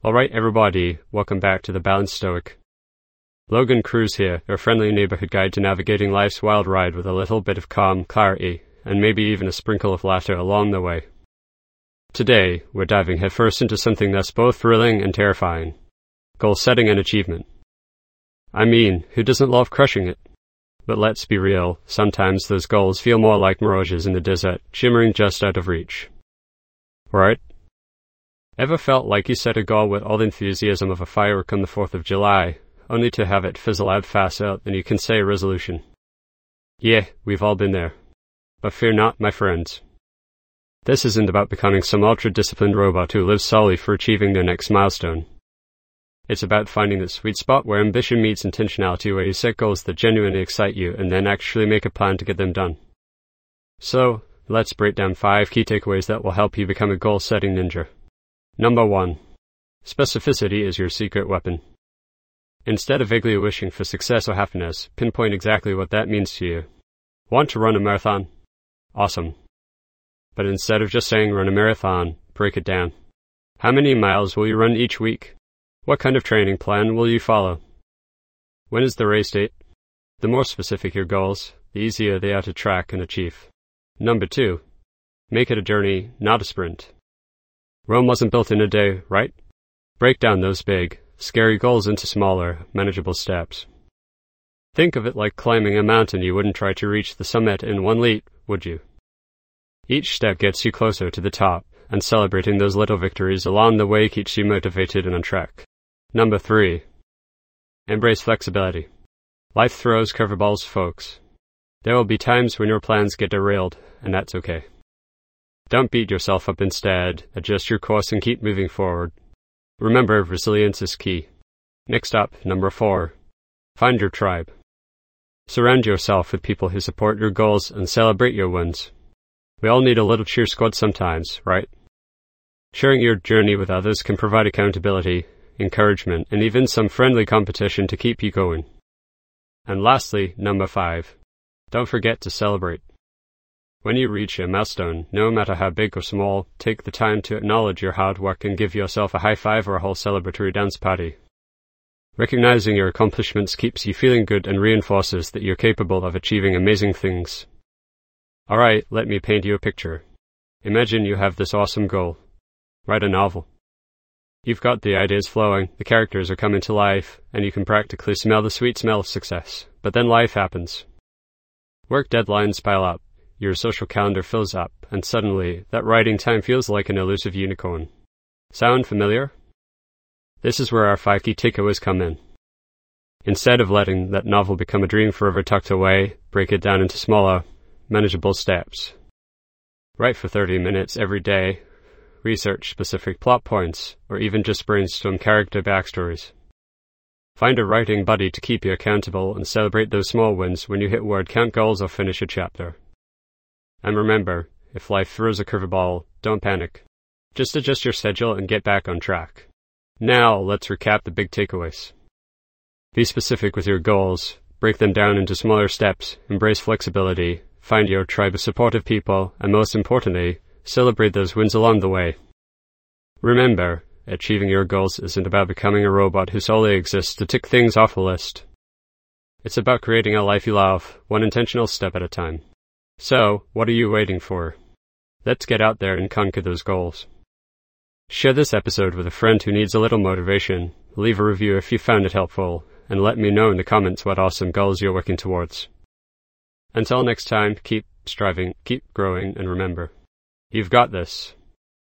Alright everybody, welcome back to The Balanced Stoic. Logan Cruz here, your friendly neighborhood guide to navigating life's wild ride with a little bit of calm, clarity, and maybe even a sprinkle of laughter along the way. Today, we're diving headfirst into something that's both thrilling and terrifying. Goal setting and achievement. I mean, who doesn't love crushing it? But let's be real, sometimes those goals feel more like mirages in the desert, shimmering just out of reach. Right? Ever felt like you set a goal with all the enthusiasm of a firework on the 4th of July, only to have it fizzle out faster than you can say a resolution? Yeah, we've all been there. But fear not, my friends. This isn't about becoming some ultra-disciplined robot who lives solely for achieving their next milestone. It's about finding the sweet spot where ambition meets intentionality, where you set goals that genuinely excite you and then actually make a plan to get them done. So, let's break down 5 key takeaways that will help you become a goal-setting ninja. Number 1. Specificity is your secret weapon. Instead of vaguely wishing for success or happiness, pinpoint exactly what that means to you. Want to run a marathon? Awesome. But instead of just saying run a marathon, break it down. How many miles will you run each week? What kind of training plan will you follow? When is the race date? The more specific your goals, the easier they are to track and achieve. Number 2. Make it a journey, not a sprint. Rome wasn't built in a day, right? Break down those big, scary goals into smaller, manageable steps. Think of it like climbing a mountain. You wouldn't try to reach the summit in one leap, would you? Each step gets you closer to the top, and celebrating those little victories along the way keeps you motivated and on track. Number 3. Embrace flexibility. Life throws curveballs, folks. There will be times when your plans get derailed, and that's okay. Don't beat yourself up instead, adjust your course and keep moving forward. Remember, resilience is key. Next up, number 4. Find your tribe. Surround yourself with people who support your goals and celebrate your wins. We all need a little cheer squad sometimes, right? Sharing your journey with others can provide accountability, encouragement, and even some friendly competition to keep you going. And lastly, number 5. Don't forget to celebrate. When you reach a milestone, no matter how big or small, take the time to acknowledge your hard work and give yourself a high five or a whole celebratory dance party. Recognizing your accomplishments keeps you feeling good and reinforces that you're capable of achieving amazing things. Alright, let me paint you a picture. Imagine you have this awesome goal. Write a novel. You've got the ideas flowing, the characters are coming to life, and you can practically smell the sweet smell of success. But then life happens. Work deadlines pile up. Your social calendar fills up, and suddenly, that writing time feels like an elusive unicorn. Sound familiar? This is where our 5 key takeaways come in. Instead of letting that novel become a dream forever tucked away, break it down into smaller, manageable steps. Write for 30 minutes every day, research specific plot points, or even just brainstorm character backstories. Find a writing buddy to keep you accountable and celebrate those small wins when you hit word count goals or finish a chapter. And remember, if life throws a curveball, don't panic. Just adjust your schedule and get back on track. Now, let's recap the big takeaways. Be specific with your goals, break them down into smaller steps, embrace flexibility, find your tribe of supportive people, and most importantly, celebrate those wins along the way. Remember, achieving your goals isn't about becoming a robot who solely exists to tick things off a list. It's about creating a life you love, one intentional step at a time. So, what are you waiting for? Let's get out there and conquer those goals. Share this episode with a friend who needs a little motivation, leave a review if you found it helpful, and let me know in the comments what awesome goals you're working towards. Until next time, keep striving, keep growing, and remember, you've got this.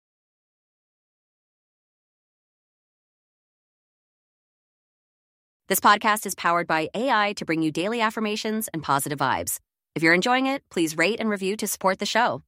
This podcast is powered by AI to bring you daily affirmations and positive vibes. If you're enjoying it, please rate and review to support the show.